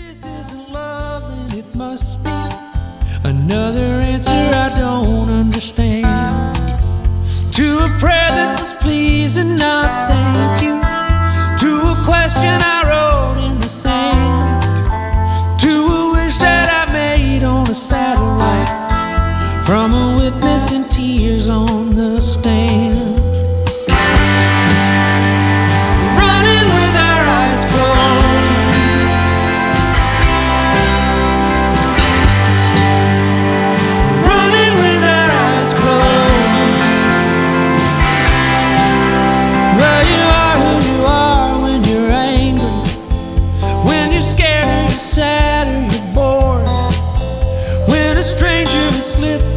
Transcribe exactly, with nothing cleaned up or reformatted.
this isn't love, then it must be another answer I don't understand to a prayer that was please and not thank you, to a question I wrote in the sand, to a wish that I made on a satellite from a witness in tears on the stand. Slip